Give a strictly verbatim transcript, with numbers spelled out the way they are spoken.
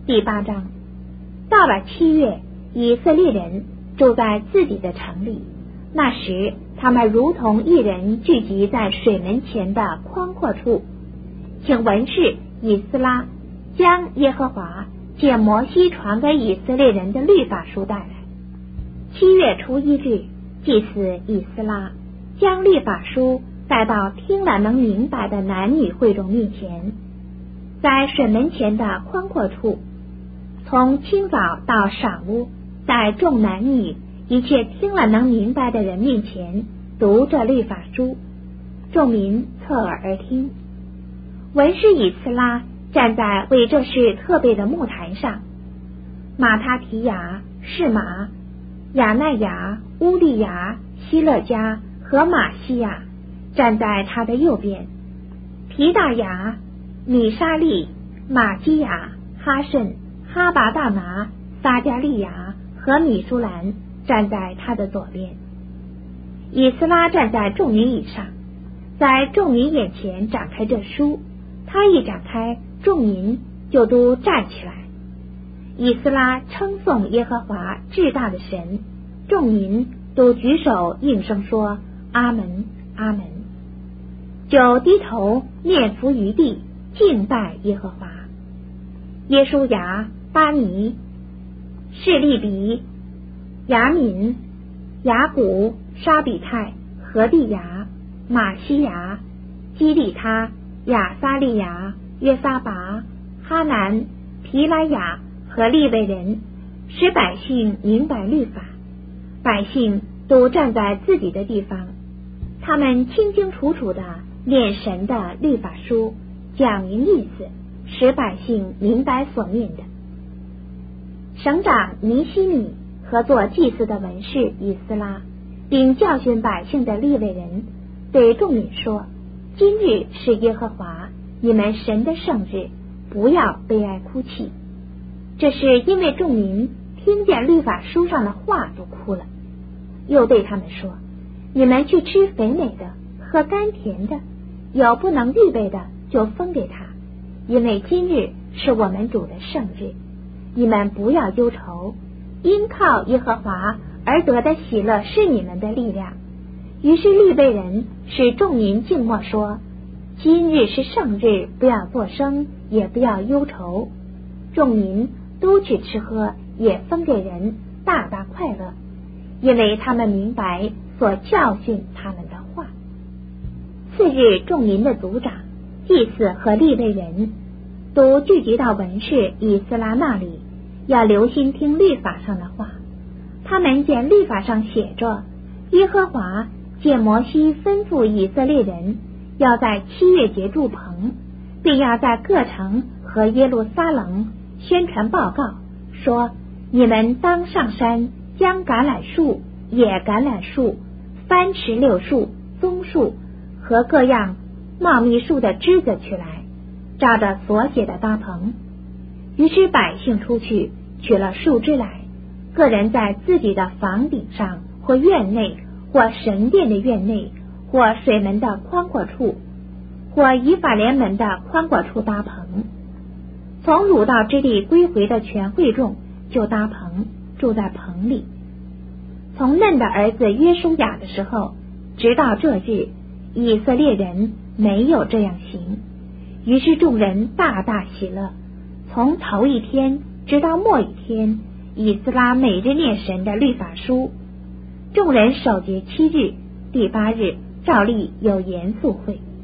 第八章。到了七月，以色列人住在自己的城里，那时他们如同一人聚集在水门前的宽阔处，请文士以斯拉将耶和华借摩西传给以色列人的律法书带来。七月初一日，祭司以斯拉将律法书带到听了能明白的男女会众面前，在水门前的宽阔处，从清早到晌午，在众男女一切听了能明白的人面前读这律法书，众民侧耳而听。文士以斯拉站在为这事特备的木台上，马他提亚、士马、亚奈亚、乌利亚、希勒加和马西亚站在他的右边，皮大雅、米沙利、马基亚、哈甚、哈拔大拿、撒加利亚和米舒兰站在他的左边。以斯拉站在众民以上，在众民眼前展开这书，他一展开，众民就都站起来。以斯拉称颂耶和华至大的神，众民都举手应声说阿门，阿门，就低头面伏于地，敬拜耶和华。耶书亚、巴尼、示利比、雅敏、雅古、沙比泰、何地亚、马西亚、基利他、亚撒利亚、约撒拔、哈南、皮拉雅和利未人，使百姓明白律法。百姓都站在自己的地方，他们清清楚楚地念神的律法书，讲明意思，使百姓明白所念的。省长尼希米和做祭司的文士以斯拉，并教训百姓的利未人，对众民说：今日是耶和华你们神的圣日，不要悲哀哭泣。这是因为众民听见律法书上的话都哭了。又对他们说：你们去吃肥美的，喝甘甜的，有不能预备的就分给他，因为今日是我们主的圣日。你们不要忧愁，因靠耶和华而得的喜乐是你们的力量。于是利未人使众民静默说：今日是圣日，不要作声，也不要忧愁。众民都去吃喝，也分给人，大大快乐，因为他们明白所教训他们的话。次日，众民的族长、祭司和利未人都聚集到文士以斯拉那里，要留心听律法上的话。他们见律法上写着，耶和华借摩西吩咐以色列人要在七月节筑棚，并要在各城和耶路撒冷宣传报告，说：你们当上山，将橄榄树、野橄榄树、番石榴树、棕树和各样茂密树的枝子取来，照着所写的搭棚。于是百姓出去取了树枝来，个人在自己的房顶上，或院内，或神殿的院内，或水门的宽阔处，或以法莲门的宽阔处搭棚。从鲁道之地归回的全会众就搭棚，住在棚里。从嫩的儿子约书亚的时候，直到这日，以色列人没有这样行。于是众人大大喜乐。从头一天直到末一天，以斯拉每日念神的律法书。众人守节七日，第八日照例有严肃会。